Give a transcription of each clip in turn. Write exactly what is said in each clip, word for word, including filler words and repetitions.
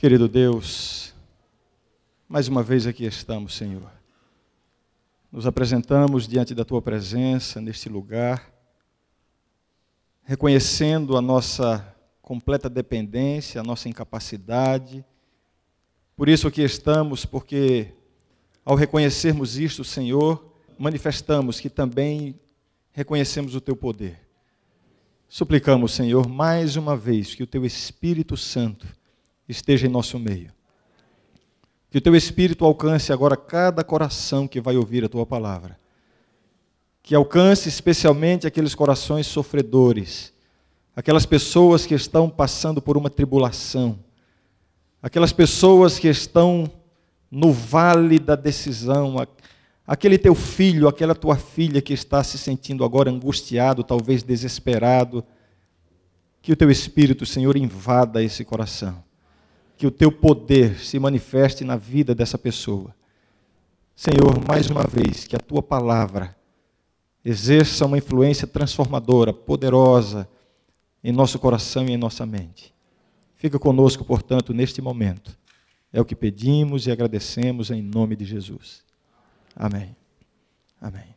Querido Deus, mais uma vez aqui estamos, Senhor. Nos apresentamos diante da Tua presença, neste lugar, reconhecendo a nossa completa dependência, a nossa incapacidade. Por isso aqui estamos, porque ao reconhecermos isto, Senhor, manifestamos que também reconhecemos o Teu poder. Suplicamos, Senhor, mais uma vez, que o Teu Espírito Santo esteja em nosso meio. Que o Teu Espírito alcance agora cada coração que vai ouvir a Tua palavra. Que alcance especialmente aqueles corações sofredores, aquelas pessoas que estão passando por uma tribulação, aquelas pessoas que estão no vale da decisão, aquele Teu filho, aquela Tua filha que está se sentindo agora angustiado, talvez desesperado. Que o Teu Espírito, Senhor, invada esse coração. Que o Teu poder se manifeste na vida dessa pessoa. Senhor, mais uma vez, que a Tua palavra exerça uma influência transformadora, poderosa, em nosso coração e em nossa mente. Fica conosco, portanto, neste momento. É o que pedimos e agradecemos em nome de Jesus. Amém. Amém.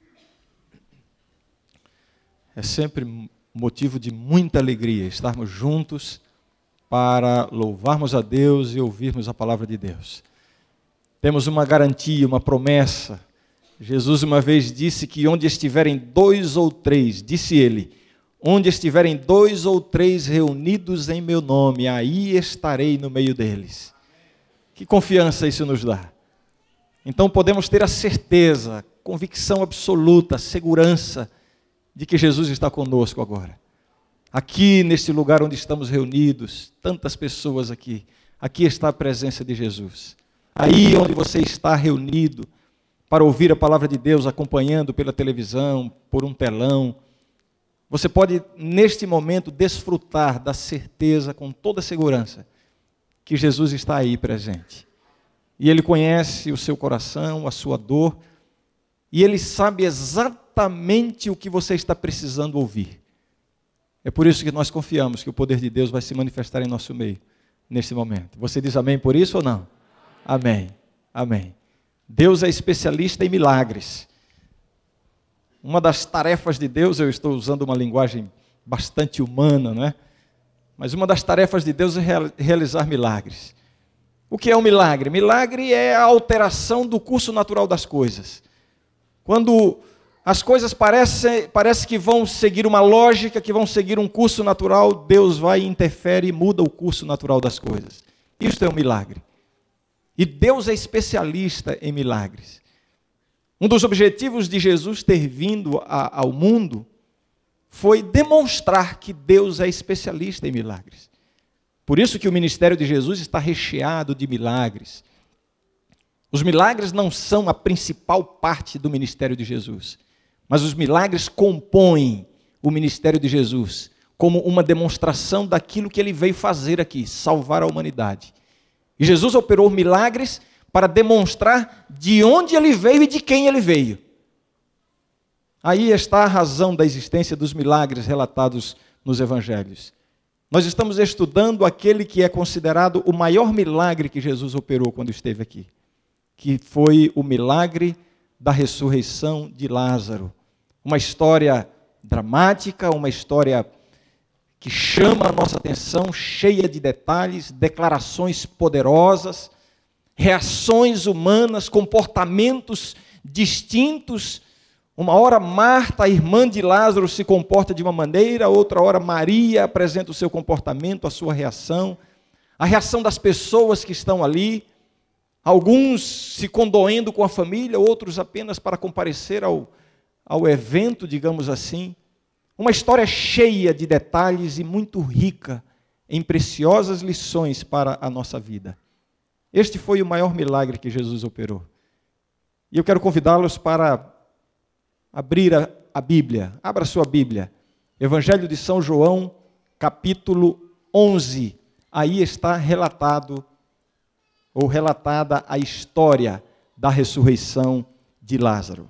É sempre motivo de muita alegria estarmos juntos para louvarmos a Deus e ouvirmos a palavra de Deus. Temos uma garantia, uma promessa. Jesus uma vez disse que onde estiverem dois ou três, disse Ele, onde estiverem dois ou três reunidos em meu nome, aí estarei no meio deles. Que confiança isso nos dá. Então podemos ter a certeza, convicção absoluta, segurança de que Jesus está conosco agora. Aqui, neste lugar onde estamos reunidos, tantas pessoas aqui, aqui está a presença de Jesus. Aí onde você está reunido para ouvir a palavra de Deus, acompanhando pela televisão, por um telão, você pode, neste momento, desfrutar da certeza, com toda segurança, que Jesus está aí presente. E Ele conhece o seu coração, a sua dor, e Ele sabe exatamente o que você está precisando ouvir. É por isso que nós confiamos que o poder de Deus vai se manifestar em nosso meio, neste momento. Você diz amém por isso ou não? Amém, amém. Deus é especialista em milagres. Uma das tarefas de Deus, eu estou usando uma linguagem bastante humana, não é? Mas uma das tarefas de Deus é realizar milagres. O que é um milagre? Milagre é a alteração do curso natural das coisas. Quando as coisas parecem parece que vão seguir uma lógica, que vão seguir um curso natural, Deus vai, interfere e muda o curso natural das coisas. Isto é um milagre. E Deus é especialista em milagres. Um dos objetivos de Jesus ter vindo a, ao mundo foi demonstrar que Deus é especialista em milagres. Por isso que o ministério de Jesus está recheado de milagres. Os milagres não são a principal parte do ministério de Jesus. Mas os milagres compõem o ministério de Jesus como uma demonstração daquilo que Ele veio fazer aqui, salvar a humanidade. E Jesus operou milagres para demonstrar de onde Ele veio e de quem Ele veio. Aí está a razão da existência dos milagres relatados nos evangelhos. Nós estamos estudando aquele que é considerado o maior milagre que Jesus operou quando esteve aqui, que foi o milagre da ressurreição de Lázaro. Uma história dramática, uma história que chama a nossa atenção, cheia de detalhes, declarações poderosas, reações humanas, comportamentos distintos. Uma hora Marta, a irmã de Lázaro, se comporta de uma maneira, outra hora Maria apresenta o seu comportamento, a sua reação, a reação das pessoas que estão ali, alguns se condoendo com a família, outros apenas para comparecer ao, ao evento, digamos assim. Uma história cheia de detalhes e muito rica em preciosas lições para a nossa vida. Este foi o maior milagre que Jesus operou. E eu quero convidá-los para abrir a, a Bíblia. Abra sua Bíblia. Evangelho de São João, capítulo onze. Aí está relatado, ou relatada a história da ressurreição de Lázaro.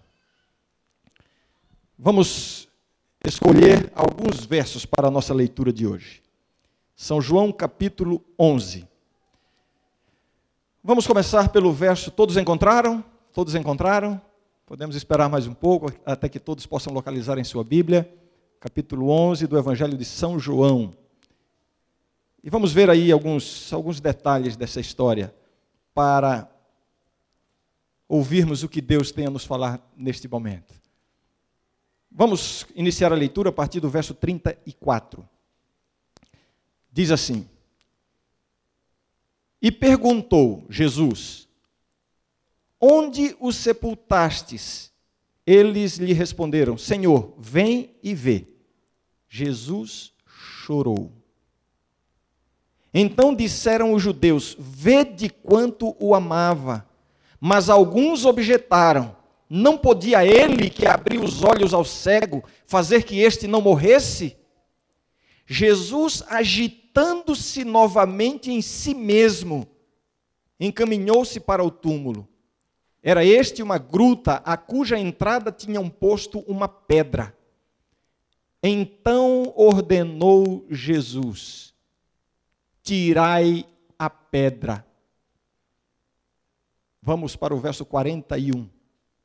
Vamos escolher alguns versos para a nossa leitura de hoje. São João capítulo onze. Vamos começar pelo verso, todos encontraram? Todos encontraram? Podemos esperar mais um pouco, até que todos possam localizar em sua Bíblia, capítulo onze do Evangelho de São João. E vamos ver aí alguns, alguns detalhes dessa história, para ouvirmos o que Deus tem a nos falar neste momento. Vamos iniciar a leitura a partir do verso trinta e quatro. Diz assim: E perguntou Jesus: Onde o sepultastes? Eles lhe responderam: Senhor, vem e vê. Jesus chorou. Então disseram os judeus: Vede quanto o amava. Mas alguns objetaram: Não podia ele, que abriu os olhos ao cego, fazer que este não morresse? Jesus, agitando-se novamente em si mesmo, encaminhou-se para o túmulo. Era este uma gruta, a cuja entrada tinham posto uma pedra. Então ordenou Jesus: Tirai a pedra. Vamos para o verso quarenta e um.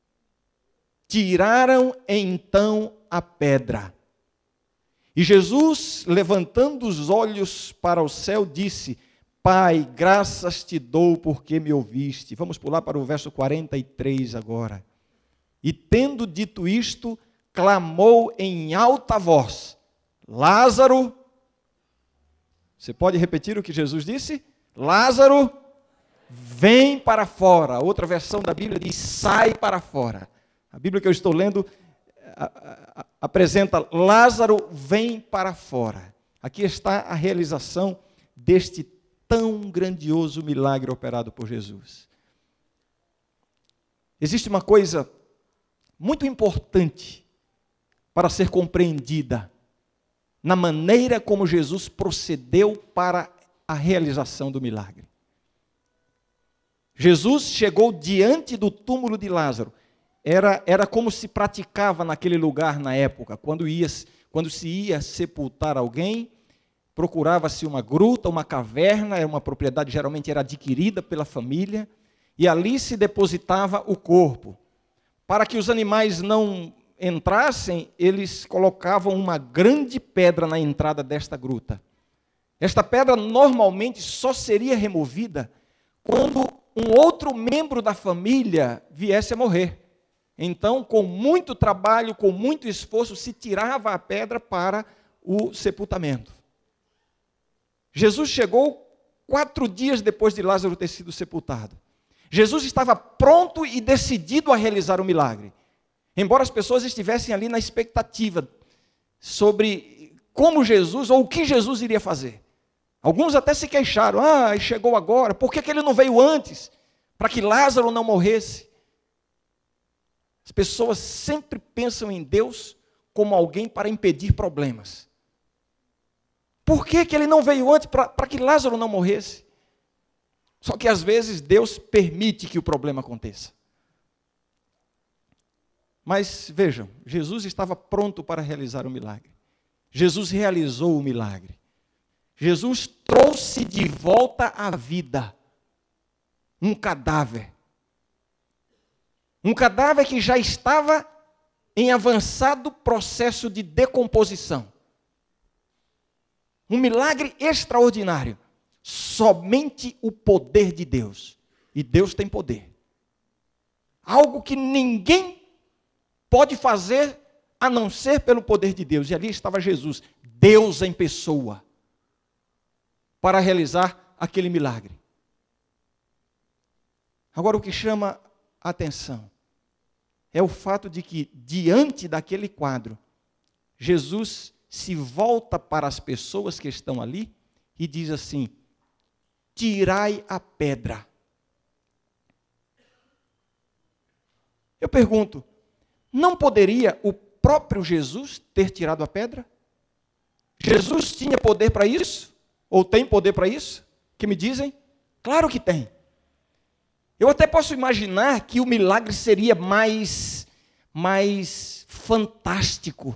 Tiraram então a pedra. E Jesus, levantando os olhos para o céu, disse: Pai, graças te dou porque me ouviste. Vamos pular para o verso quarenta e três agora. E tendo dito isto, clamou em alta voz: Lázaro. Você pode repetir o que Jesus disse? Lázaro, vem para fora. Outra versão da Bíblia diz: sai para fora. A Bíblia que eu estou lendo a, a, a, apresenta: Lázaro, vem para fora. Aqui está a realização deste tão grandioso milagre operado por Jesus. Existe uma coisa muito importante para ser compreendida na maneira como Jesus procedeu para a realização do milagre. Jesus chegou diante do túmulo de Lázaro. Era, era como se praticava naquele lugar na época. Quando, ia, quando se ia sepultar alguém, procurava-se uma gruta, uma caverna, era uma propriedade, geralmente era adquirida pela família, e ali se depositava o corpo. Para que os animais não entrassem, eles colocavam uma grande pedra na entrada desta gruta. Esta pedra normalmente só seria removida quando um outro membro da família viesse a morrer. Então, com muito trabalho, com muito esforço, se tirava a pedra para o sepultamento. Jesus chegou quatro dias depois de Lázaro ter sido sepultado. Jesus estava pronto e decidido a realizar o milagre. Embora as pessoas estivessem ali na expectativa sobre como Jesus, ou o que Jesus iria fazer. Alguns até se queixaram: ah, chegou agora, por que que ele não veio antes? Para que Lázaro não morresse. As pessoas sempre pensam em Deus como alguém para impedir problemas. Por que que ele não veio antes para, para que Lázaro não morresse? Só que às vezes Deus permite que o problema aconteça. Mas vejam, Jesus estava pronto para realizar o milagre. Jesus realizou o milagre. Jesus trouxe de volta à vida um cadáver. Um cadáver que já estava em avançado processo de decomposição. Um milagre extraordinário. Somente o poder de Deus. E Deus tem poder. Algo que ninguém pode fazer a não ser pelo poder de Deus. E ali estava Jesus, Deus em pessoa, para realizar aquele milagre. Agora, o que chama a atenção é o fato de que, diante daquele quadro, Jesus se volta para as pessoas que estão ali e diz assim: tirai a pedra. Eu pergunto, não poderia o próprio Jesus ter tirado a pedra? Jesus tinha poder para isso? Ou tem poder para isso? Que me dizem? Claro que tem. Eu até posso imaginar que o milagre seria mais, mais fantástico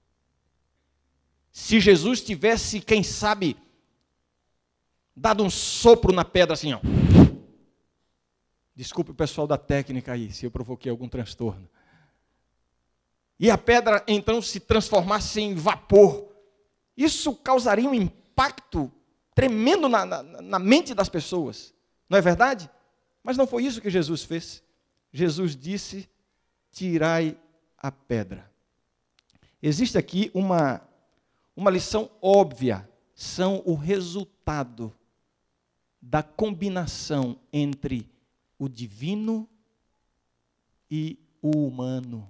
se Jesus tivesse, quem sabe, dado um sopro na pedra assim, ó. Desculpe o pessoal da técnica aí, se eu provoquei algum transtorno. E a pedra então se transformasse em vapor. Isso causaria um impacto tremendo na, na, na mente das pessoas. Não é verdade? Mas não foi isso que Jesus fez. Jesus disse, tirai a pedra. Existe aqui uma, uma lição óbvia. São o resultado da combinação entre o divino e o humano.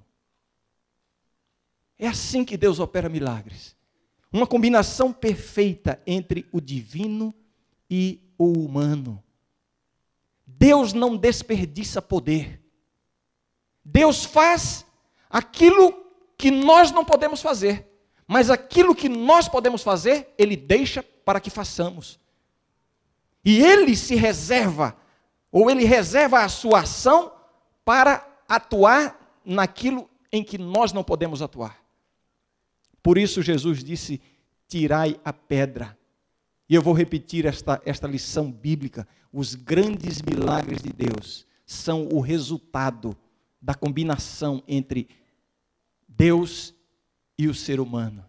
É assim que Deus opera milagres. Uma combinação perfeita entre o divino e o humano. Deus não desperdiça poder. Deus faz aquilo que nós não podemos fazer. Mas aquilo que nós podemos fazer, Ele deixa para que façamos. E Ele se reserva, ou Ele reserva a sua ação para atuar naquilo em que nós não podemos atuar. Por isso Jesus disse, tirai a pedra. E eu vou repetir esta, esta lição bíblica. Os grandes milagres de Deus são o resultado da combinação entre Deus e o ser humano.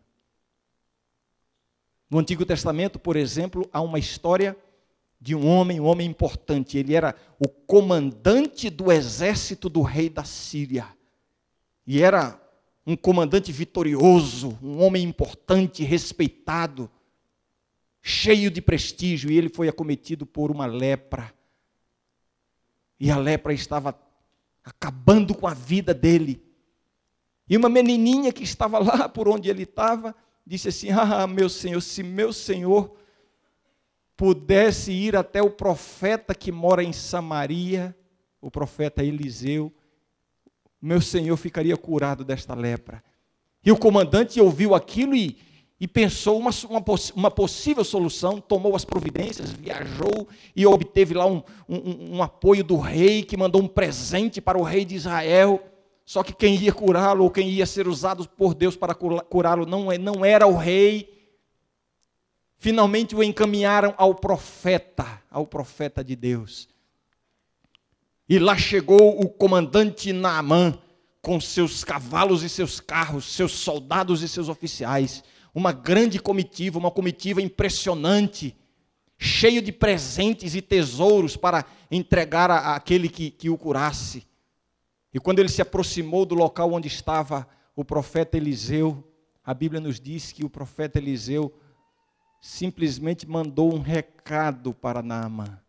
No Antigo Testamento, por exemplo, há uma história de um homem, um homem importante. Ele era o comandante do exército do rei da Síria. E era um comandante vitorioso, um homem importante, respeitado, cheio de prestígio. E ele foi acometido por uma lepra. E a lepra estava acabando com a vida dele. E uma menininha que estava lá por onde ele estava, disse assim, ah, meu Senhor, se meu Senhor pudesse ir até o profeta que mora em Samaria, o profeta Eliseu, meu Senhor ficaria curado desta lepra. E o comandante ouviu aquilo e, e pensou uma, uma, uma possível solução, tomou as providências, viajou e obteve lá um, um, um apoio do rei, que mandou um presente para o rei de Israel. Só que quem ia curá-lo, ou quem ia ser usado por Deus para curá-lo, não, não era o rei. Finalmente o encaminharam ao profeta, ao profeta de Deus. E lá chegou o comandante Naamã, com seus cavalos e seus carros, seus soldados e seus oficiais. Uma grande comitiva, uma comitiva impressionante, cheio de presentes e tesouros para entregar a, àquele que, que o curasse. E quando ele se aproximou do local onde estava o profeta Eliseu, a Bíblia nos diz que o profeta Eliseu simplesmente mandou um recado para Naamã.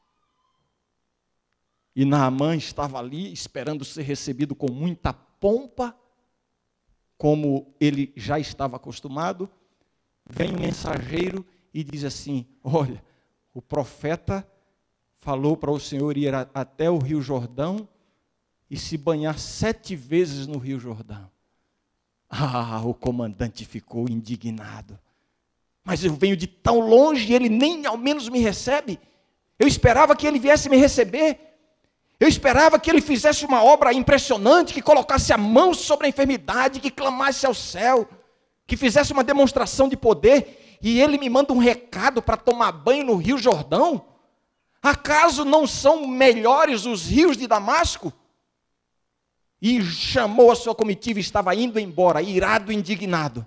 E Naamã estava ali esperando ser recebido com muita pompa, como ele já estava acostumado. Vem um mensageiro e diz assim, olha, o profeta falou para o Senhor ir até o Rio Jordão e se banhar sete vezes no Rio Jordão. Ah, o comandante ficou indignado. Mas eu venho de tão longe e ele nem ao menos me recebe. Eu esperava que ele viesse me receber. Eu esperava que ele fizesse uma obra impressionante, que colocasse a mão sobre a enfermidade, que clamasse ao céu, que fizesse uma demonstração de poder. E ele me manda um recado para tomar banho no Rio Jordão? Acaso não são melhores os rios de Damasco? E chamou a sua comitiva e estava indo embora, irado e indignado.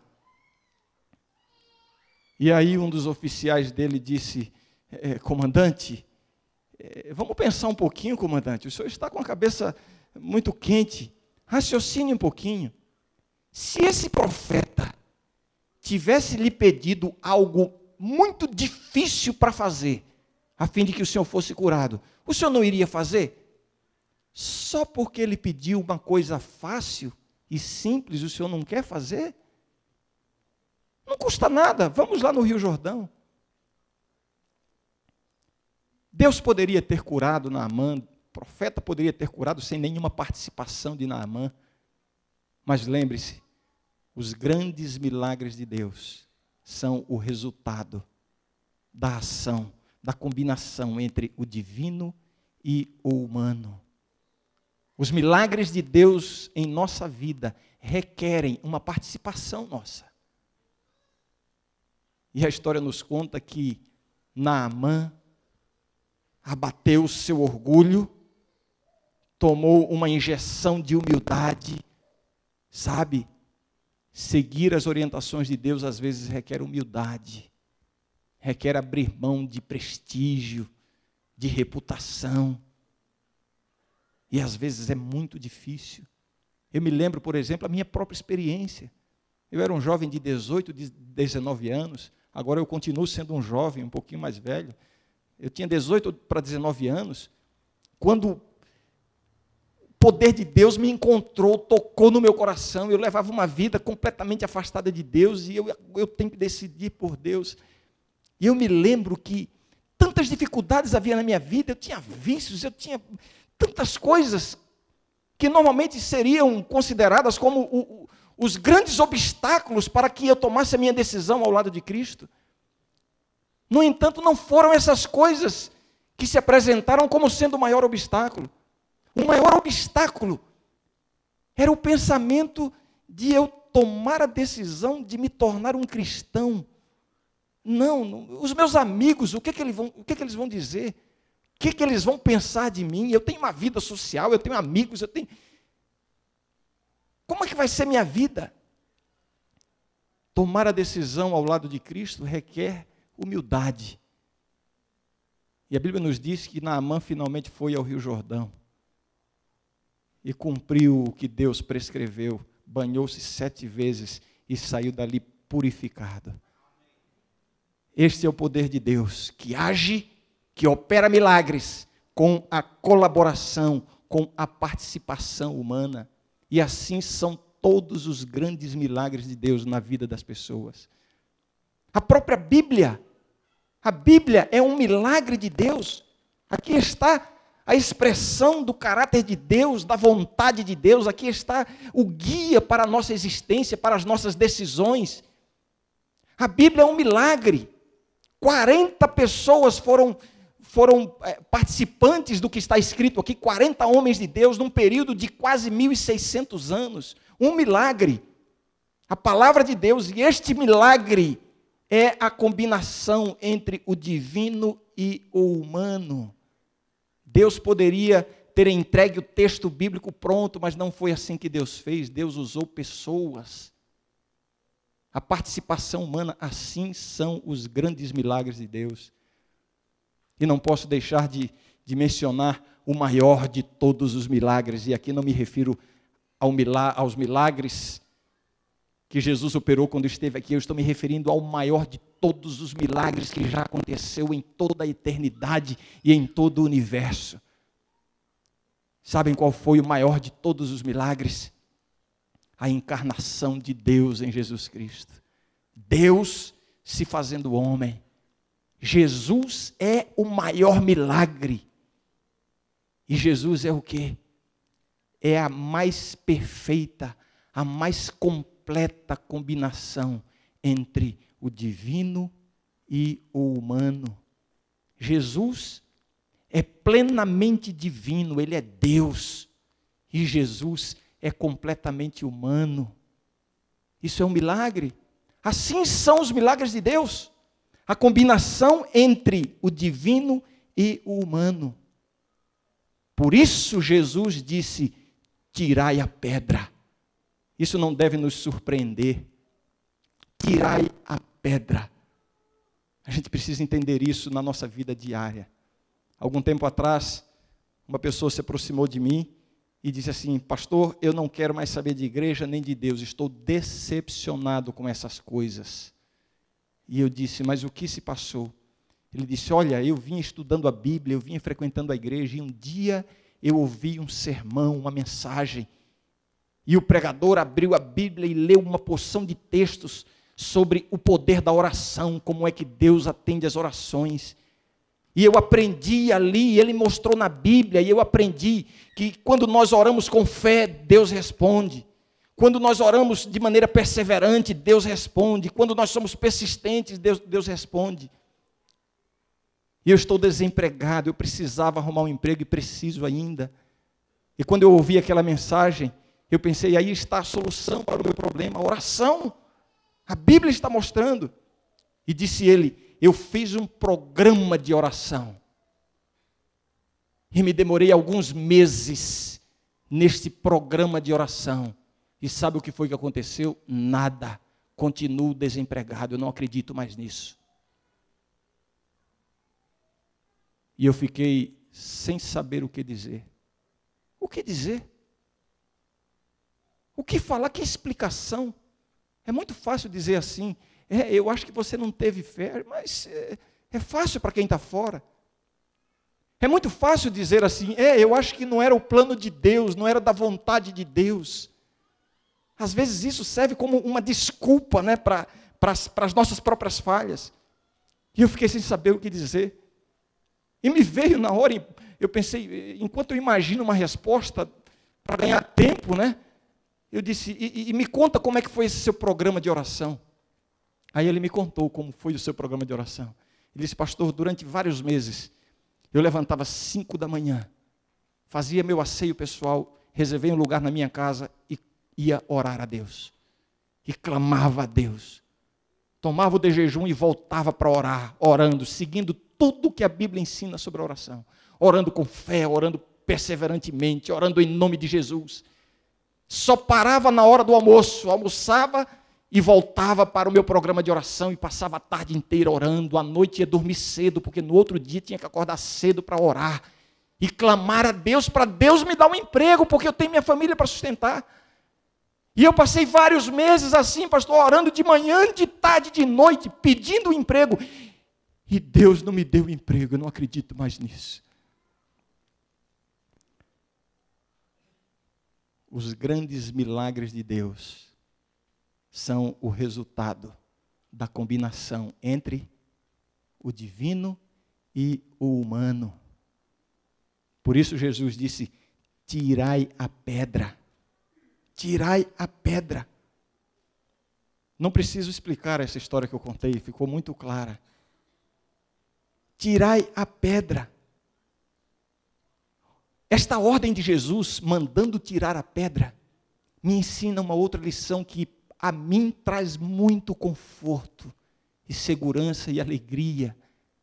E aí um dos oficiais dele disse, eh, comandante, eh, vamos pensar um pouquinho, comandante, o senhor está com a cabeça muito quente, raciocine um pouquinho. Se esse profeta tivesse lhe pedido algo muito difícil para fazer, a fim de que o senhor fosse curado, o senhor não iria fazer? Só porque ele pediu uma coisa fácil e simples, o senhor não quer fazer? Não custa nada, vamos lá no Rio Jordão. Deus poderia ter curado Naamã, o profeta poderia ter curado sem nenhuma participação de Naamã. Mas lembre-se, os grandes milagres de Deus são o resultado da ação, da combinação entre o divino e o humano. Os milagres de Deus em nossa vida requerem uma participação nossa. E a história nos conta que Naamã abateu o seu orgulho, tomou uma injeção de humildade. Sabe, seguir as orientações de Deus às vezes requer humildade, requer abrir mão de prestígio, de reputação. E às vezes é muito difícil. Eu me lembro, por exemplo, a minha própria experiência. Eu era um jovem de dezoito, dezenove anos, agora eu continuo sendo um jovem, um pouquinho mais velho. Eu tinha dezoito para dezenove anos, quando o poder de Deus me encontrou, tocou no meu coração. Eu levava uma vida completamente afastada de Deus, e eu, eu tenho que decidir por Deus. E eu me lembro que tantas dificuldades havia na minha vida, eu tinha vícios, eu tinha tantas coisas que normalmente seriam consideradas como o, o, os grandes obstáculos para que eu tomasse a minha decisão ao lado de Cristo. No entanto, não foram essas coisas que se apresentaram como sendo o maior obstáculo. O maior obstáculo era o pensamento de eu tomar a decisão de me tornar um cristão. Não, não, os meus amigos, o que, que, eles, vão, o que, que eles vão dizer? O que, que eles vão pensar de mim? Eu tenho uma vida social, eu tenho amigos, eu tenho... Como é que vai ser minha vida? Tomar a decisão ao lado de Cristo requer humildade. E a Bíblia nos diz que Naamã finalmente foi ao Rio Jordão e cumpriu o que Deus prescreveu, banhou-se sete vezes e saiu dali purificado. Este é o poder de Deus, que age, que opera milagres, com a colaboração, com a participação humana. E assim são todos os grandes milagres de Deus na vida das pessoas. A própria Bíblia, a Bíblia é um milagre de Deus. Aqui está a expressão do caráter de Deus, da vontade de Deus. Aqui está o guia para a nossa existência, para as nossas decisões. A Bíblia é um milagre. quarenta pessoas foram, foram é, participantes do que está escrito aqui, quarenta homens de Deus, num período de quase mil e seiscentos anos. Um milagre. A palavra de Deus, e este milagre é a combinação entre o divino e o humano. Deus poderia ter entregue o texto bíblico pronto, mas não foi assim que Deus fez. Deus usou pessoas. A participação humana, assim são os grandes milagres de Deus. E não posso deixar de, de mencionar o maior de todos os milagres, e aqui não me refiro ao milagre, aos milagres que Jesus operou quando esteve aqui, eu estou me referindo ao maior de todos os milagres que já aconteceu em toda a eternidade e em todo o universo. Sabem qual foi o maior de todos os milagres? A encarnação de Deus em Jesus Cristo. Deus se fazendo homem. Jesus é o maior milagre. E Jesus é o quê? É a mais perfeita, a mais completa combinação entre o divino e o humano. Jesus é plenamente divino, ele é Deus. E Jesus é completamente humano. Isso é um milagre. Assim são os milagres de Deus. A combinação entre o divino e o humano. Por isso Jesus disse: tirai a pedra. Isso não deve nos surpreender. Tirai a pedra. A gente precisa entender isso na nossa vida diária. Algum tempo atrás, uma pessoa se aproximou de mim e disse assim: pastor, eu não quero mais saber de igreja nem de Deus, estou decepcionado com essas coisas. E eu disse: mas o que se passou? Ele disse: olha, eu vim estudando a Bíblia, eu vim frequentando a igreja, e um dia eu ouvi um sermão, uma mensagem, e o pregador abriu a Bíblia e leu uma porção de textos sobre o poder da oração, como é que Deus atende as orações. E eu aprendi ali, ele mostrou na Bíblia, e eu aprendi que quando nós oramos com fé, Deus responde. Quando nós oramos de maneira perseverante, Deus responde. Quando nós somos persistentes, Deus, Deus responde. E eu estou desempregado, eu precisava arrumar um emprego e preciso ainda. E quando eu ouvi aquela mensagem, eu pensei: aí está a solução para o meu problema, a oração. A Bíblia está mostrando. E disse ele: eu fiz um programa de oração. E me demorei alguns meses neste programa de oração. E sabe o que foi que aconteceu? Nada. Continuo desempregado, eu não acredito mais nisso. E eu fiquei sem saber o que dizer. O que dizer? O que falar? Que explicação? É muito fácil dizer assim, é, eu acho que você não teve fé, mas é, é fácil para quem está fora. É muito fácil dizer assim, é, eu acho que não era o plano de Deus, não era da vontade de Deus. Às vezes isso serve como uma desculpa, né, para as nossas próprias falhas. E eu fiquei sem saber o que dizer. E me veio na hora, eu pensei, enquanto eu imagino uma resposta para ganhar tempo, né? Eu disse, e, e me conta como é que foi esse seu programa de oração. Aí ele me contou como foi o seu programa de oração. Ele disse, pastor, durante vários meses, eu levantava às cinco da manhã, fazia meu asseio pessoal, reservei um lugar na minha casa e ia orar a Deus. E clamava a Deus. Tomava o de jejum e voltava para orar, orando, seguindo tudo que a Bíblia ensina sobre a oração. Orando com fé, orando perseverantemente, orando em nome de Jesus. Só parava na hora do almoço, almoçava e voltava para o meu programa de oração e passava a tarde inteira orando. À noite ia dormir cedo, porque no outro dia tinha que acordar cedo para orar. E clamar a Deus para Deus me dar um emprego, porque eu tenho minha família para sustentar. E eu passei vários meses assim, pastor, orando de manhã, de tarde, de noite, pedindo um emprego. E Deus não me deu emprego, eu não acredito mais nisso. Os grandes milagres de Deus são o resultado da combinação entre o divino e o humano. Por isso Jesus disse, tirai a pedra. Tirai a pedra. Não preciso explicar essa história que eu contei, ficou muito clara. Tirai a pedra. Esta ordem de Jesus, mandando tirar a pedra, me ensina uma outra lição que a mim traz muito conforto, e segurança e alegria.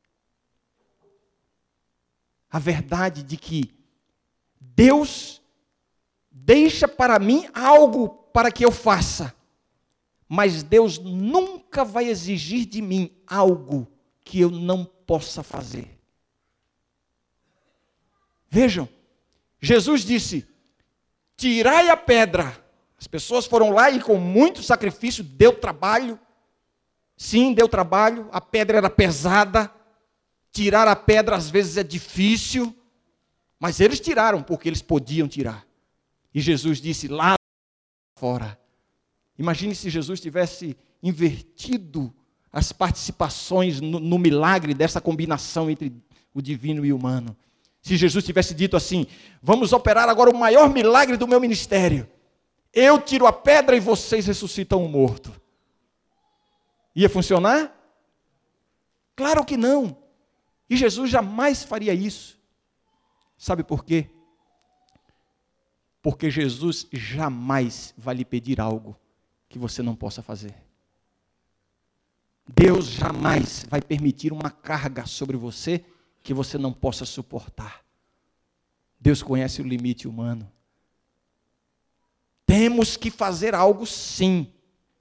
A verdade de que Deus deixa para mim algo para que eu faça, mas Deus nunca vai exigir de mim algo que eu não possa fazer. Vejam, Jesus disse, tirai a pedra. As pessoas foram lá e com muito sacrifício, deu trabalho. Sim, deu trabalho, a pedra era pesada. Tirar a pedra às vezes é difícil, mas eles tiraram porque eles podiam tirar. E Jesus disse, lá fora. Imagine se Jesus tivesse invertido as participações no, no milagre dessa combinação entre o divino e o humano. Se Jesus tivesse dito assim, vamos operar agora o maior milagre do meu ministério. Eu tiro a pedra e vocês ressuscitam o morto. Ia funcionar? Claro que não. E Jesus jamais faria isso. Sabe por quê? Porque Jesus jamais vai lhe pedir algo que você não possa fazer. Deus jamais vai permitir uma carga sobre você que você não possa suportar. Deus conhece o limite humano. Temos que fazer algo sim.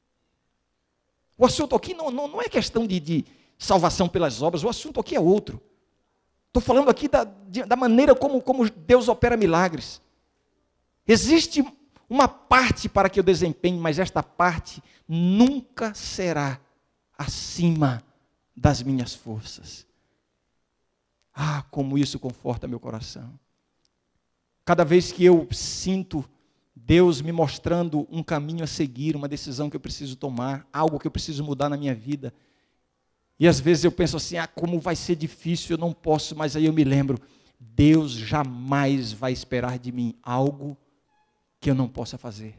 O assunto aqui não, não, não é questão de, de salvação pelas obras, o assunto aqui é outro. Estou falando aqui da, de, da maneira como, como Deus opera milagres. Existe uma parte para que eu desempenhe, mas esta parte nunca será acima das minhas forças. Ah, como isso conforta meu coração. Cada vez que eu sinto Deus me mostrando um caminho a seguir, uma decisão que eu preciso tomar, algo que eu preciso mudar na minha vida, e às vezes eu penso assim, ah, como vai ser difícil, eu não posso, mas aí eu me lembro, Deus jamais vai esperar de mim algo que eu não possa fazer.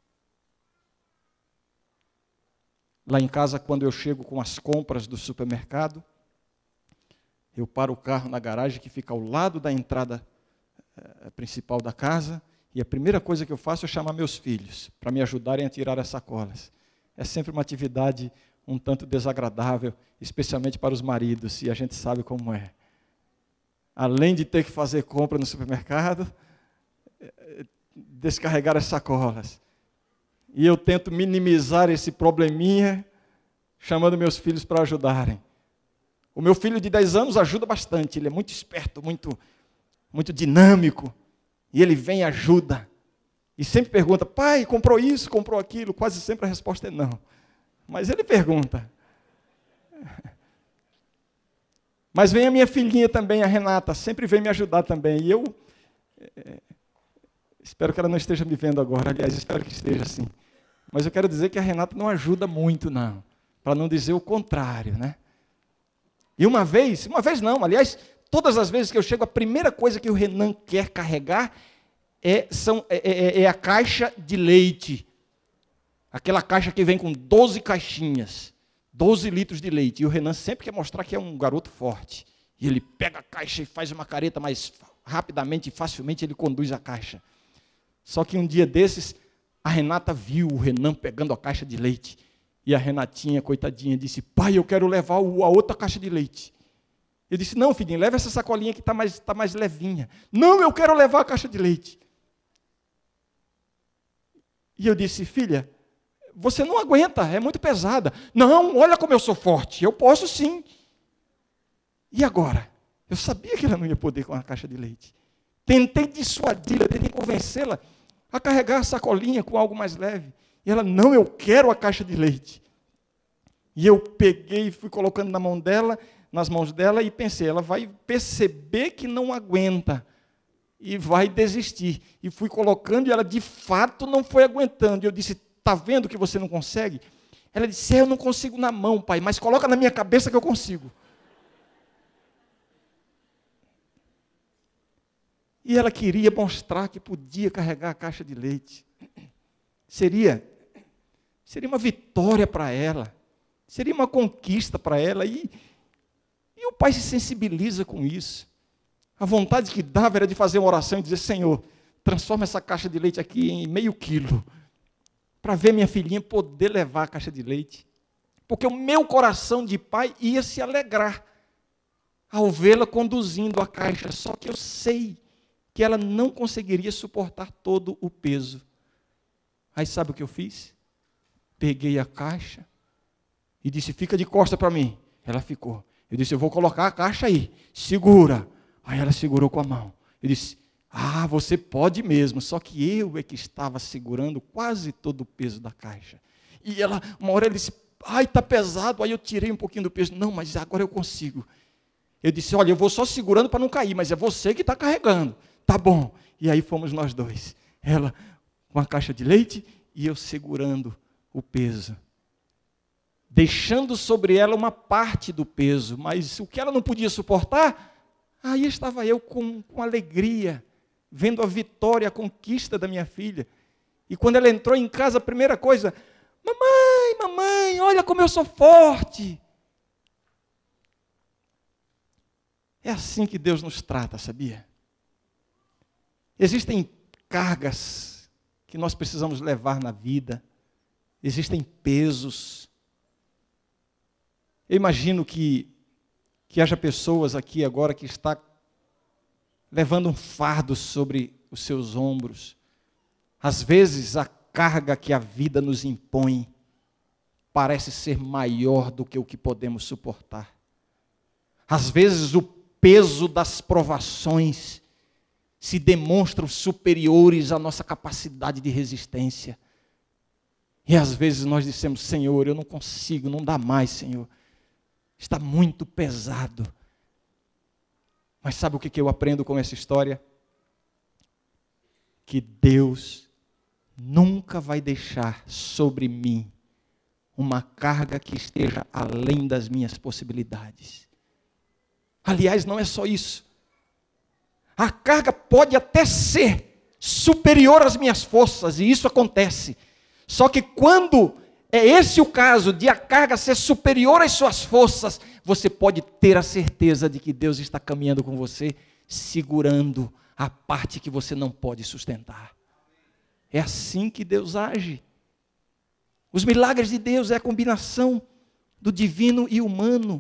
Lá em casa, quando eu chego com as compras do supermercado, eu paro o carro na garagem que fica ao lado da entrada eh, principal da casa, e a primeira coisa que eu faço é chamar meus filhos, para me ajudarem a tirar as sacolas. É sempre uma atividade um tanto desagradável, especialmente para os maridos, e a gente sabe como é. Além de ter que fazer compra no supermercado, descarregar as sacolas. E eu tento minimizar esse probleminha, chamando meus filhos para ajudarem. O meu filho de dez anos ajuda bastante, ele é muito esperto, muito, muito dinâmico. E ele vem e ajuda. E sempre pergunta, pai, comprou isso, comprou aquilo? Quase sempre a resposta é não. Mas ele pergunta. Mas vem a minha filhinha também, a Renata, sempre vem me ajudar também. E eu é, espero que ela não esteja me vendo agora, aliás, espero que esteja assim. Mas eu quero dizer que a Renata não ajuda muito, não. Para não dizer o contrário, né? E uma vez, uma vez não, aliás, todas as vezes que eu chego, a primeira coisa que o Renan quer carregar é, são, é, é, é a caixa de leite. Aquela caixa que vem com doze caixinhas, doze litros de leite. E o Renan sempre quer mostrar que é um garoto forte. E ele pega a caixa e faz uma careta, mas rapidamente e facilmente ele conduz a caixa. Só que um dia desses, a Renata viu o Renan pegando a caixa de leite. E a Renatinha, coitadinha, disse, pai, eu quero levar a outra caixa de leite. Eu disse, não, filhinho, leva essa sacolinha que está mais, tá mais levinha. Não, eu quero levar a caixa de leite. E eu disse, filha, você não aguenta, é muito pesada. Não, olha como eu sou forte, eu posso sim. E agora? Eu sabia que ela não ia poder com a caixa de leite. Tentei dissuadi-la, tentei convencê-la a carregar a sacolinha com algo mais leve. E ela, não, eu quero a caixa de leite. E eu peguei e fui colocando na mão dela, nas mãos dela, e pensei, ela vai perceber que não aguenta e vai desistir. E fui colocando e ela, de fato, não foi aguentando. E eu disse, está vendo que você não consegue? Ela disse, eu não consigo na mão, pai, mas coloca na minha cabeça que eu consigo. E ela queria mostrar que podia carregar a caixa de leite. Seria, seria uma vitória para ela. Seria uma conquista para ela. E, e o pai se sensibiliza com isso. A vontade que dava era de fazer uma oração e dizer, Senhor, transforma essa caixa de leite aqui em meio quilo. Para ver minha filhinha poder levar a caixa de leite. Porque o meu coração de pai ia se alegrar ao vê-la conduzindo a caixa. Só que eu sei que ela não conseguiria suportar todo o peso. Aí sabe o que eu fiz? Peguei a caixa e disse, fica de costa para mim. Ela ficou. Eu disse, eu vou colocar a caixa aí, segura. Aí ela segurou com a mão. Eu disse, ah, você pode mesmo, só que eu é que estava segurando quase todo o peso da caixa. E ela, uma hora ela disse, ai, está pesado. Aí eu tirei um pouquinho do peso. Não, mas agora eu consigo. Eu disse, olha, eu vou só segurando para não cair, mas é você que está carregando. Tá bom. E aí fomos nós dois. Ela com a caixa de leite e eu segurando o peso. Deixando sobre ela uma parte do peso, mas o que ela não podia suportar, aí estava eu com, com alegria, vendo a vitória, a conquista da minha filha. E quando ela entrou em casa, a primeira coisa, mamãe, mamãe, olha como eu sou forte. É assim que Deus nos trata, sabia? Existem cargas que nós precisamos levar na vida, existem pesos. Eu imagino que, que haja pessoas aqui agora que estão levando um fardo sobre os seus ombros. Às vezes a carga que a vida nos impõe parece ser maior do que o que podemos suportar. Às vezes o peso das provações se demonstram superiores à nossa capacidade de resistência. E às vezes nós dissemos, Senhor, eu não consigo, não dá mais, Senhor. Está muito pesado. Mas sabe o que eu aprendo com essa história? Que Deus nunca vai deixar sobre mim uma carga que esteja além das minhas possibilidades. Aliás, não é só isso. A carga pode até ser superior às minhas forças, e isso acontece. Só que quando é esse o caso de a carga ser superior às suas forças, você pode ter a certeza de que Deus está caminhando com você, segurando a parte que você não pode sustentar. É assim que Deus age. Os milagres de Deus é a combinação do divino e humano.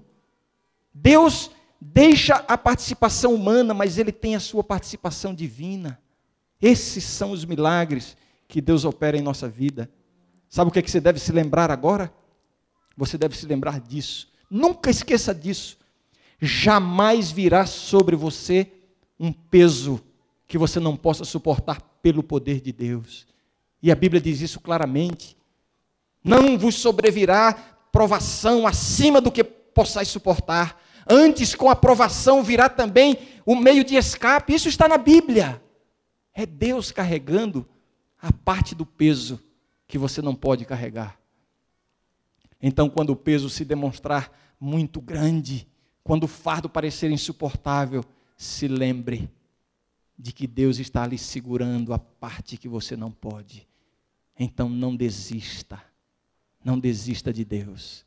Deus deixa a participação humana, mas Ele tem a sua participação divina. Esses são os milagres que Deus opera em nossa vida. Sabe o que é que você deve se lembrar agora? Você deve se lembrar disso. Nunca esqueça disso. Jamais virá sobre você um peso que você não possa suportar pelo poder de Deus. E a Bíblia diz isso claramente. Não vos sobrevirá provação acima do que possais suportar. Antes, com a provação, virá também o meio de escape. Isso está na Bíblia. É Deus carregando a parte do peso que você não pode carregar. Então, quando o peso se demonstrar muito grande, quando o fardo parecer insuportável, se lembre de que Deus está ali segurando a parte que você não pode. Então, não desista. Não desista de Deus.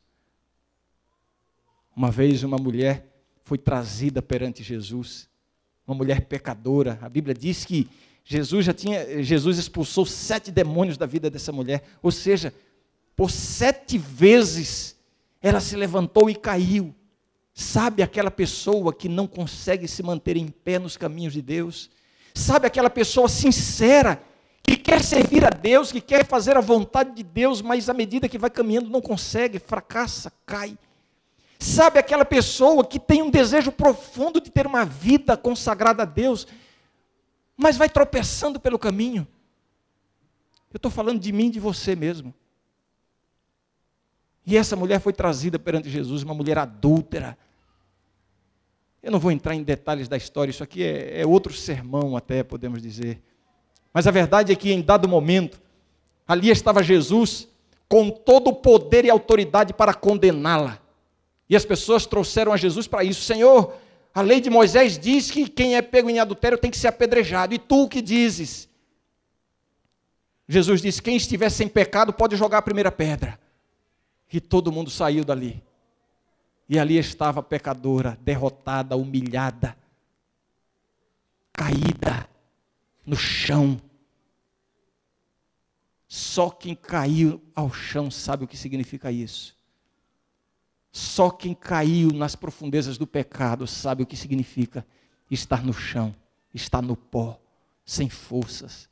Uma vez uma mulher foi trazida perante Jesus, uma mulher pecadora. A Bíblia diz que Jesus já tinha, Jesus expulsou sete demônios da vida dessa mulher, ou seja, por sete vezes ela se levantou e caiu. Sabe aquela pessoa que não consegue se manter em pé nos caminhos de Deus? Sabe aquela pessoa sincera, que quer servir a Deus, que quer fazer a vontade de Deus, mas à medida que vai caminhando não consegue, fracassa, cai. Sabe aquela pessoa que tem um desejo profundo de ter uma vida consagrada a Deus, mas vai tropeçando pelo caminho? Eu estou falando de mim e de você mesmo. E essa mulher foi trazida perante Jesus, uma mulher adúltera. Eu não vou entrar em detalhes da história, isso aqui é, é outro sermão até, podemos dizer. Mas a verdade é que em dado momento, ali estava Jesus, com todo o poder e autoridade para condená-la. E as pessoas trouxeram a Jesus para isso. Senhor, a lei de Moisés diz que quem é pego em adultério tem que ser apedrejado. E tu o que dizes? Jesus disse, quem estiver sem pecado pode jogar a primeira pedra. E todo mundo saiu dali. E ali estava a pecadora, derrotada, humilhada, caída no chão. Só quem caiu ao chão sabe o que significa isso. Só quem caiu nas profundezas do pecado sabe o que significa estar no chão, estar no pó, sem forças.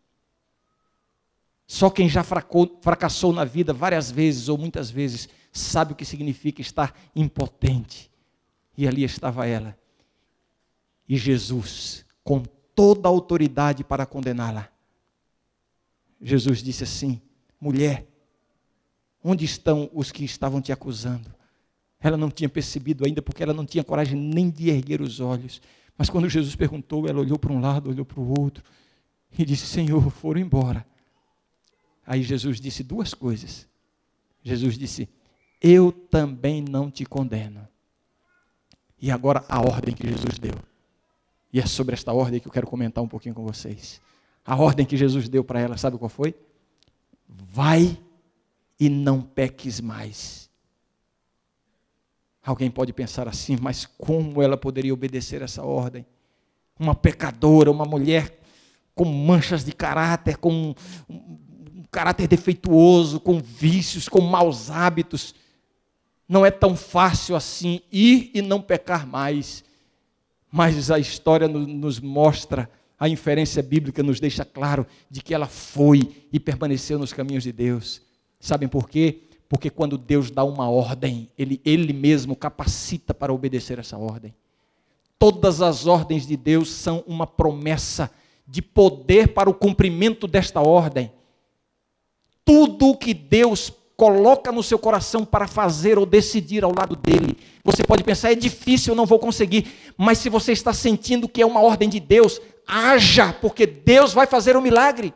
Só quem já fracou, fracassou na vida várias vezes ou muitas vezes sabe o que significa estar impotente. E ali estava ela. E Jesus, com toda a autoridade para condená-la, Jesus disse assim, mulher, onde estão os que estavam te acusando? Ela não tinha percebido ainda, porque ela não tinha coragem nem de erguer os olhos. Mas quando Jesus perguntou, ela olhou para um lado, olhou para o outro, e disse, Senhor, foram embora. Aí Jesus disse duas coisas. Jesus disse, eu também não te condeno. E agora a ordem que Jesus deu. E é sobre esta ordem que eu quero comentar um pouquinho com vocês. A ordem que Jesus deu para ela, sabe qual foi? Vai e não peques mais. Alguém pode pensar assim, mas como ela poderia obedecer essa ordem? Uma pecadora, uma mulher com manchas de caráter, com um, um caráter defeituoso, com vícios, com maus hábitos. Não é tão fácil assim ir e não pecar mais. Mas a história nos mostra, a inferência bíblica nos deixa claro de que ela foi e permaneceu nos caminhos de Deus. Sabem por quê? Porque quando Deus dá uma ordem, Ele, Ele mesmo capacita para obedecer essa ordem. Todas as ordens de Deus são uma promessa de poder para o cumprimento desta ordem. Tudo o que Deus coloca no seu coração para fazer ou decidir ao lado dele, você pode pensar, é difícil, eu não vou conseguir. Mas se você está sentindo que é uma ordem de Deus, haja, porque Deus vai fazer um milagre.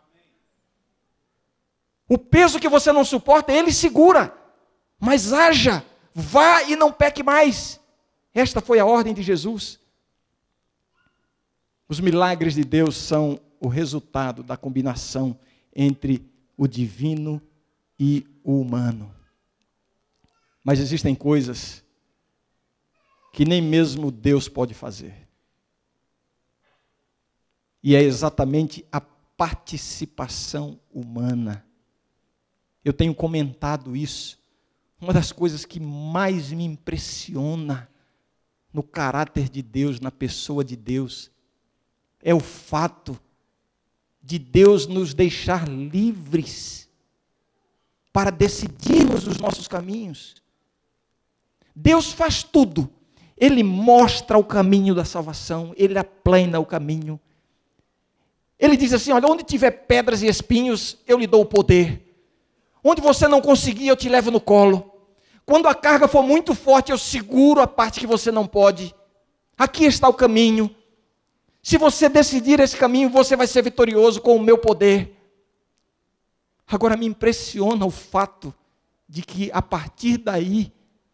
O peso que você não suporta, Ele segura. Mas haja, vá e não peque mais. Esta foi a ordem de Jesus. Os milagres de Deus são o resultado da combinação entre o divino e o humano. Mas existem coisas que nem mesmo Deus pode fazer. E é exatamente a participação humana. Eu tenho comentado isso. Uma das coisas que mais me impressiona no caráter de Deus, na pessoa de Deus, é o fato de Deus nos deixar livres para decidirmos os nossos caminhos. Deus faz tudo. Ele mostra o caminho da salvação, Ele aplana o caminho. Ele diz assim, olha, onde tiver pedras e espinhos, eu lhe dou o poder. Onde você não conseguir, eu te levo no colo. Quando a carga for muito forte, eu seguro a parte que você não pode. Aqui está o caminho. Se você decidir esse caminho, você vai ser vitorioso com o meu poder. Agora me impressiona o fato de que a partir daí,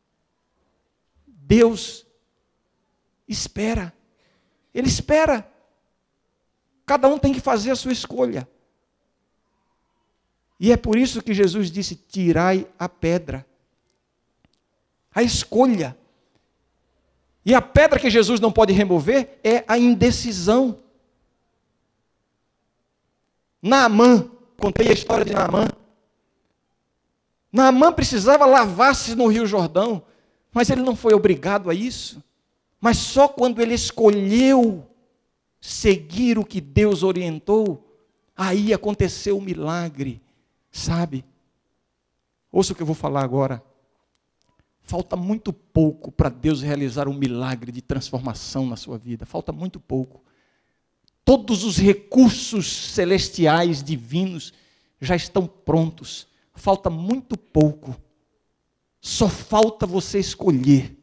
Deus espera. Ele espera. Cada um tem que fazer a sua escolha. E é por isso que Jesus disse, tirai a pedra. A escolha. E a pedra que Jesus não pode remover é a indecisão. Naamã, contei a história de Naamã. Naamã precisava lavar-se no Rio Jordão, mas ele não foi obrigado a isso. Mas só quando ele escolheu seguir o que Deus orientou, aí aconteceu o milagre, sabe? Ouça o que eu vou falar agora. Falta muito pouco para Deus realizar um milagre de transformação na sua vida. Falta muito pouco. Todos os recursos celestiais, divinos, já estão prontos. Falta muito pouco. Só falta você escolher.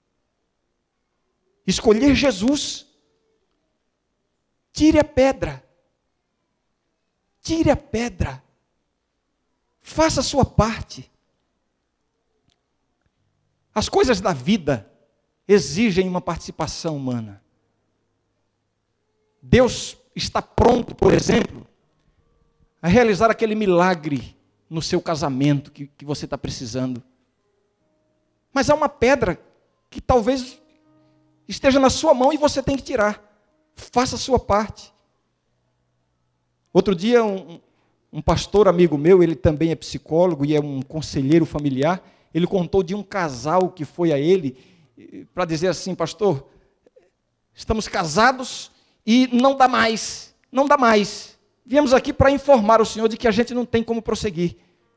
Escolher Jesus. Tire a pedra. Tire a pedra. Faça a sua parte. As coisas da vida exigem uma participação humana. Deus está pronto, por exemplo, a realizar aquele milagre no seu casamento que, que você está precisando. Mas há uma pedra que talvez esteja na sua mão e você tem que tirar. Faça a sua parte. Outro dia, um, um pastor amigo meu, ele também é psicólogo e é um conselheiro familiar, ele contou de um casal que foi a ele para dizer assim, pastor, estamos casados e não dá mais, não dá mais. Viemos aqui para informar o senhor de que a gente não tem como prosseguir.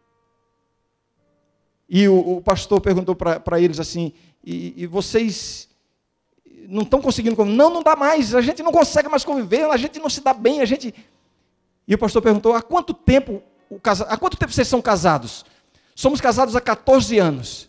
E o, o pastor perguntou para eles assim, e, e vocês não estão conseguindo conviver? Não, não dá mais, a gente não consegue mais conviver, a gente não se dá bem, a gente... E o pastor perguntou, há quanto tempo, o casa... há quanto tempo vocês são casados? Somos casados há quatorze anos.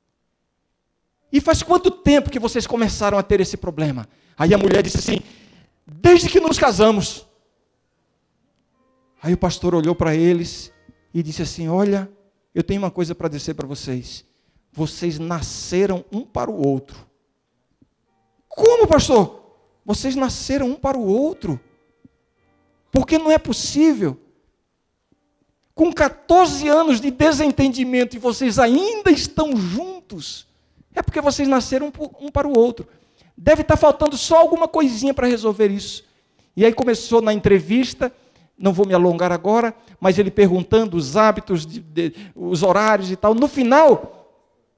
E faz quanto tempo que vocês começaram a ter esse problema? Aí a mulher disse assim, desde que nos casamos. Aí o pastor olhou para eles e disse assim, olha, eu tenho uma coisa para dizer para vocês. Vocês nasceram um para o outro. Como, pastor? Vocês nasceram um para o outro. Porque não é possível. Com quatorze anos de desentendimento e vocês ainda estão juntos, é porque vocês nasceram um para o outro. Deve estar faltando só alguma coisinha para resolver isso. E aí começou na entrevista, não vou me alongar agora, mas ele perguntando os hábitos, de, de, os horários e tal. No final,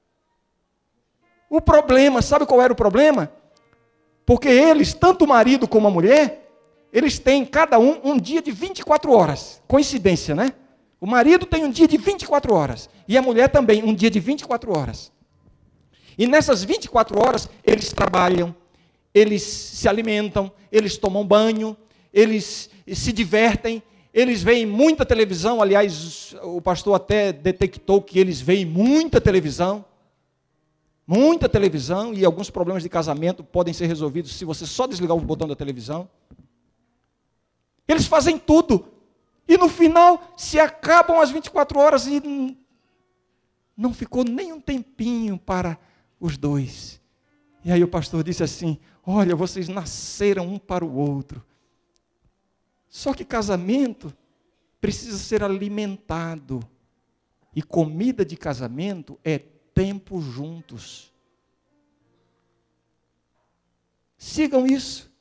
o problema, sabe qual era o problema? Porque eles, tanto o marido como a mulher, eles têm cada um um dia de vinte e quatro horas. Coincidência, né? O marido tem um dia de vinte e quatro horas. E a mulher também, um dia de vinte e quatro horas. E nessas vinte e quatro horas, eles trabalham, eles se alimentam, eles tomam banho, eles se divertem, eles veem muita televisão. Aliás, o pastor até detectou que eles veem muita televisão. Muita televisão, e alguns problemas de casamento podem ser resolvidos se você só desligar o botão da televisão. Eles fazem tudo. E no final, se acabam as vinte e quatro horas e não ficou nem um tempinho para os dois. E aí o pastor disse assim, olha, vocês nasceram um para o outro. Só que casamento precisa ser alimentado. E comida de casamento é tempo juntos. Sigam isso.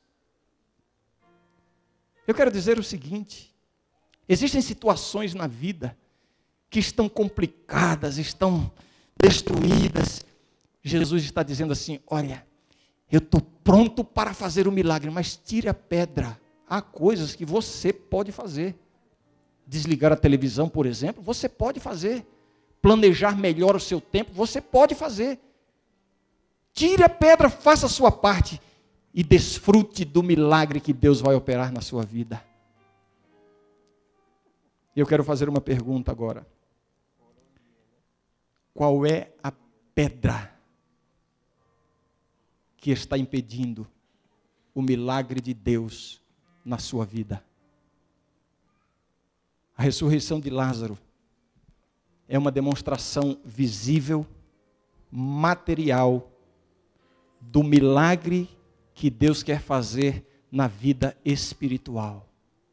Eu quero dizer o seguinte, existem situações na vida que estão complicadas, estão destruídas. Jesus está dizendo assim, olha, eu estou pronto para fazer o milagre, mas tire a pedra, há coisas que você pode fazer. Desligar a televisão, por exemplo, você pode fazer. Planejar melhor o seu tempo, você pode fazer. Tire a pedra, faça a sua parte e desfrute do milagre que Deus vai operar na sua vida. Eu quero fazer uma pergunta agora. Qual é a pedra que está impedindo o milagre de Deus na sua vida? A ressurreição de Lázaro é uma demonstração visível, material, do milagre que Deus quer fazer na vida espiritual.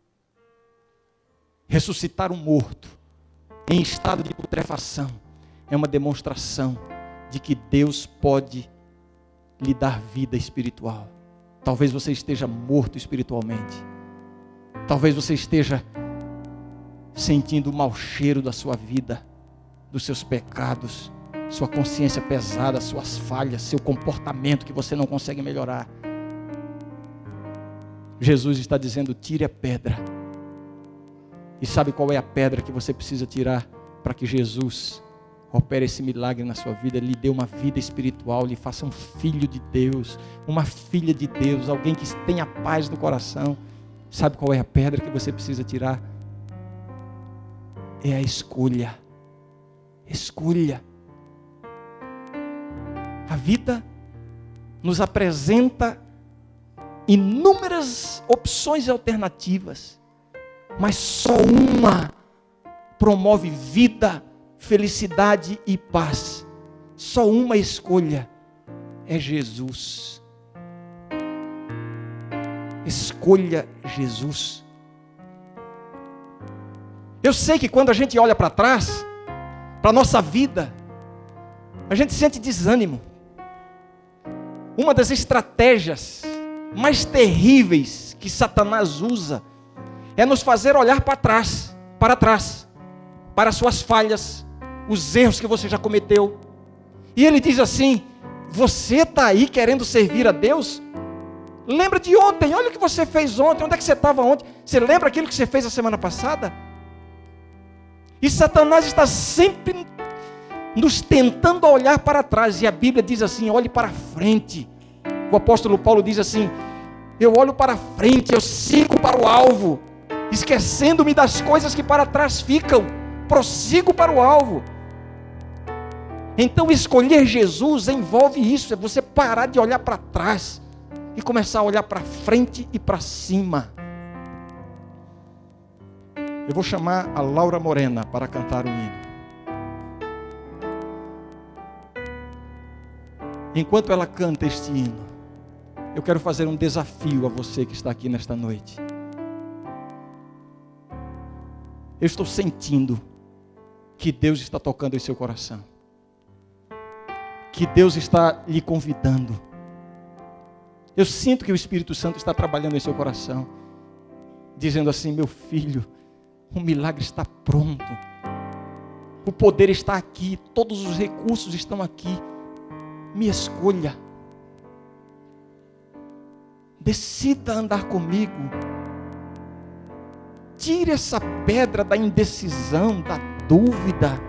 Ressuscitar um morto em estado de putrefação é uma demonstração de que Deus pode lhe dar vida espiritual. Talvez você esteja morto espiritualmente. Talvez você esteja sentindo o mau cheiro da sua vida, dos seus pecados, sua consciência pesada, suas falhas, seu comportamento que você não consegue melhorar. Jesus está dizendo: tire a pedra. E sabe qual é a pedra que você precisa tirar para que Jesus opere esse milagre na sua vida, lhe dê uma vida espiritual, lhe faça um filho de Deus, uma filha de Deus, alguém que tenha paz no coração? Sabe qual é a pedra que você precisa tirar? É a escolha. Escolha. A vida nos apresenta inúmeras opções alternativas, mas só uma promove vida, felicidade e paz. Só uma escolha: é Jesus. Escolha Jesus. Eu sei que quando a gente olha para trás, para a nossa vida, a gente sente desânimo. Uma das estratégias mais terríveis que Satanás usa é nos fazer olhar para trás, para trás, para as suas falhas, os erros que você já cometeu. E ele diz assim: você está aí querendo servir a Deus? Lembra de ontem, olha o que você fez ontem, onde é que você estava ontem? Você lembra aquilo que você fez a semana passada? E Satanás está sempre nos tentando a olhar para trás, e a Bíblia diz assim: olhe para frente. O apóstolo Paulo diz assim: eu olho para frente, eu sigo para o alvo, esquecendo-me das coisas que para trás ficam, prossigo para o alvo. Então escolher Jesus envolve isso, é você parar de olhar para trás e começar a olhar para frente e para cima. Eu vou chamar a Laura Morena para cantar o hino. Enquanto ela canta este hino, eu quero fazer um desafio a você que está aqui nesta noite. Eu estou sentindo que Deus está tocando em seu coração, que Deus está lhe convidando. Eu sinto que o Espírito Santo está trabalhando em seu coração, dizendo assim: meu filho, o milagre está pronto, o poder está aqui, todos os recursos estão aqui, me escolha, decida andar comigo, tire essa pedra da indecisão, da dúvida.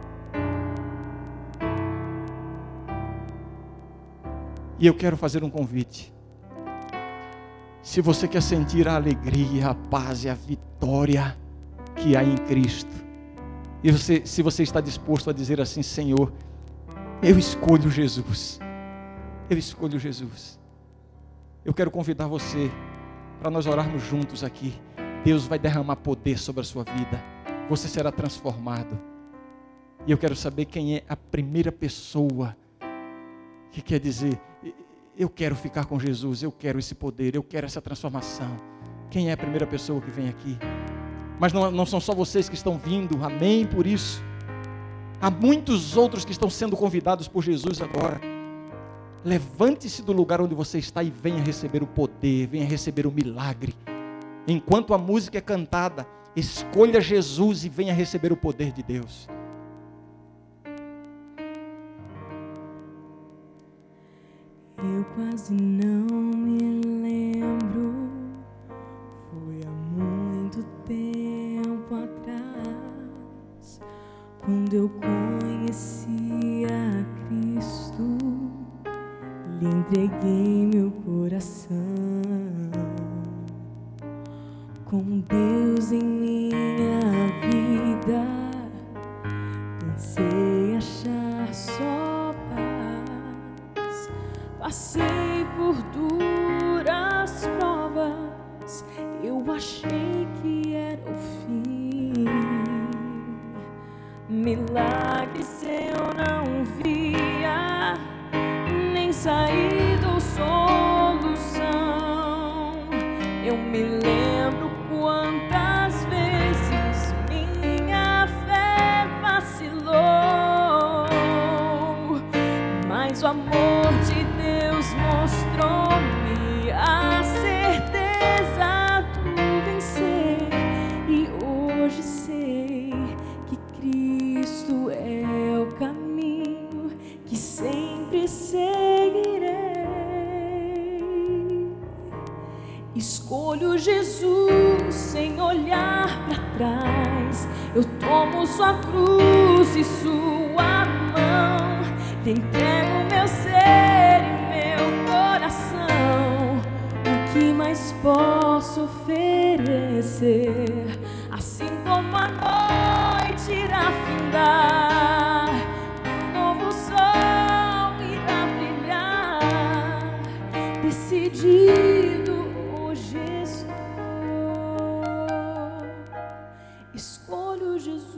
E eu quero fazer um convite. Se você quer sentir a alegria, a paz e a vitória que há em Cristo, e você, se você está disposto a dizer assim: Senhor, eu escolho Jesus, eu escolho Jesus, eu quero convidar você para nós orarmos juntos aqui. Deus vai derramar poder sobre a sua vida, você será transformado. E eu quero saber quem é a primeira pessoa que quer dizer: eu quero ficar com Jesus, eu quero esse poder, eu quero essa transformação. Quem é a primeira pessoa que vem aqui? Mas não, não são só vocês que estão vindo, amém por isso. Há muitos outros que estão sendo convidados por Jesus agora. Levante-se do lugar onde você está e venha receber o poder, venha receber o milagre. Enquanto a música é cantada, escolha Jesus e venha receber o poder de Deus. Eu quase não me lembro, Quando eu conheci a Cristo, lhe entreguei meu coração. Com Deus em minha vida, pensei achar só paz. Passei por duras provas, eu achei que era o fim. Milagres eu não via, nem saída ou solução. Eu me lembro quantas vezes minha fé vacilou, mas o amor de Deus mostrou-me a certeza do vencer. E hoje sei que Cristo é o caminho que sempre seguirei. Escolho Jesus sem olhar para trás. Eu tomo sua cruz e sua mão. Lhe entrego meu ser e meu coração. O que mais posso oferecer? Assim como a noite irá findar, um novo sol irá brilhar. Decidido hoje estou, escolho Jesus.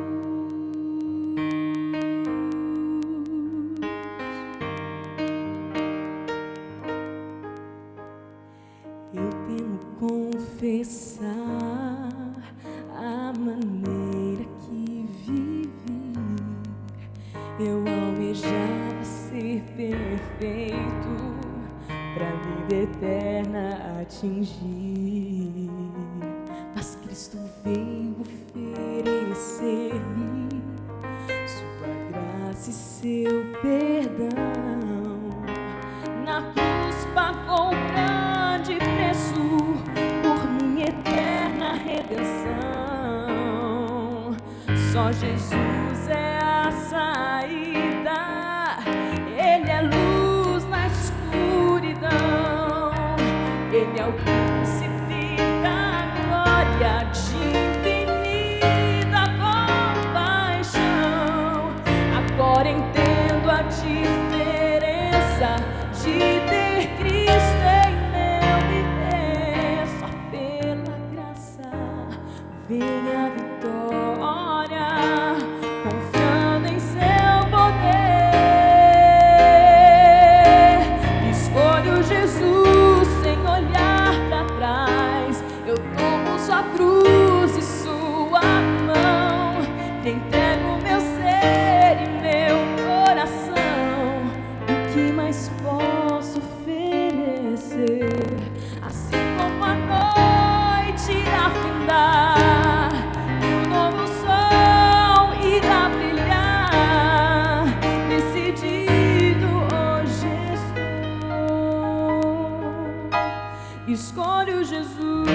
Eu temo confessar a maneira que vivi. Eu almejava ser perfeito pra vida eterna atingir. Mas Cristo veio oferecer-me sua graça e seu perdão. Na cruz pagou um grande preço por minha eterna redenção. Só Jesus é a saída, Ele é luz na escuridão. Ele é o príncipe da glória, de infinita compaixão. Agora entendo a diferença de ter Cristo em meu viver. Só pela graça vem a vitória, confiando em seu poder. Escolho Jesus sem olhar para trás. Eu tomo sua cruz e sua mão. Lhe entrego meu ser e meu coração. O que mais posso oferecer? Assim como a noite irá findar, um novo sol irá brilhar. Decidido hoje estou, escolho Jesus.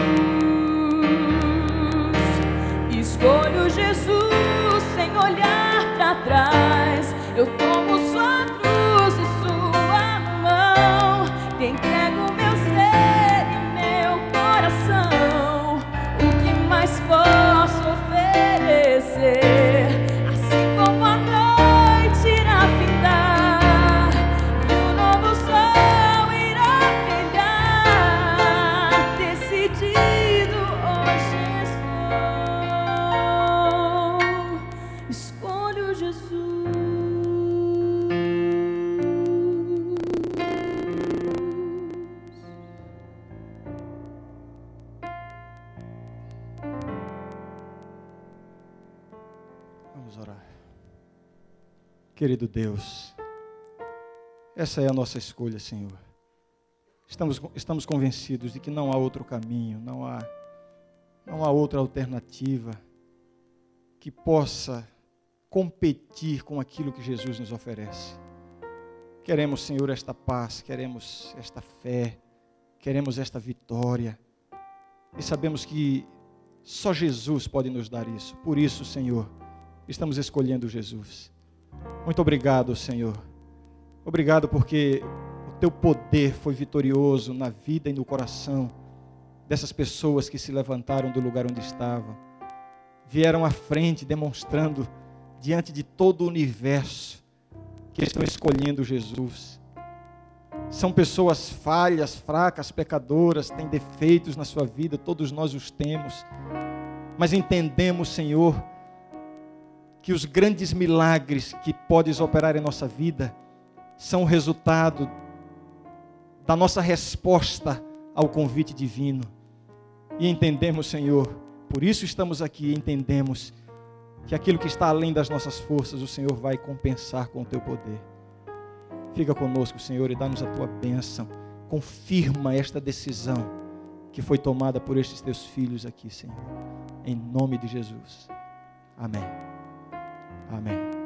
Escolho Jesus sem olhar para trás. Eu tomo sua cruz e sua mão. Te entrego meu ser e meu coração. O que mais posso oferecer? Assim como a noite irá findar e um novo sol irá brilhar. Decidido hoje estou, escolho Jesus. Vamos orar. Querido Deus, essa é a nossa escolha, Senhor. Estamos, estamos convencidos de que não há outro caminho, não há, não há outra alternativa que possa competir com aquilo que Jesus nos oferece. Queremos, Senhor, esta paz, queremos esta fé, queremos esta vitória. E sabemos que só Jesus pode nos dar isso. Por isso, Senhor, estamos escolhendo Jesus. Muito obrigado, Senhor. Obrigado porque o teu poder foi vitorioso na vida e no coração dessas pessoas que se levantaram do lugar onde estavam. Vieram à frente demonstrando diante de todo o universo que estão escolhendo Jesus. São pessoas falhas, fracas, pecadoras, têm defeitos na sua vida, todos nós os temos. Mas entendemos, Senhor, que os grandes milagres que podes operar em nossa vida são o resultado da nossa resposta ao convite divino. E entendemos, Senhor, por isso estamos aqui, entendemos que aquilo que está além das nossas forças, o Senhor vai compensar com o teu poder. Fica conosco, Senhor, e dá-nos a tua bênção. Confirma esta decisão que foi tomada por estes teus filhos aqui, Senhor. Em nome de Jesus. Amém. Amém.